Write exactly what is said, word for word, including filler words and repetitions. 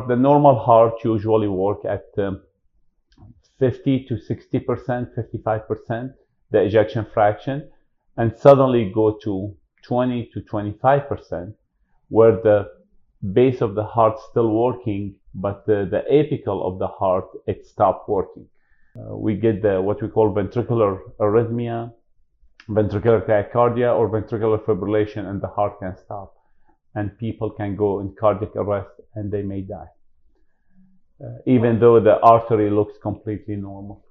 heart, the normal heart usually work at um, fifty to sixty percent, fifty-five percent, the ejection fraction, and suddenly go to twenty to twenty-five percent, where the base of the heart still working, but the, the apical of the heart, it stopped working. Uh, we get the what we call ventricular arrhythmia, ventricular tachycardia, or ventricular fibrillation, and the heart can stop, and people can go in cardiac arrest and they may die, uh, even though the artery looks completely normal.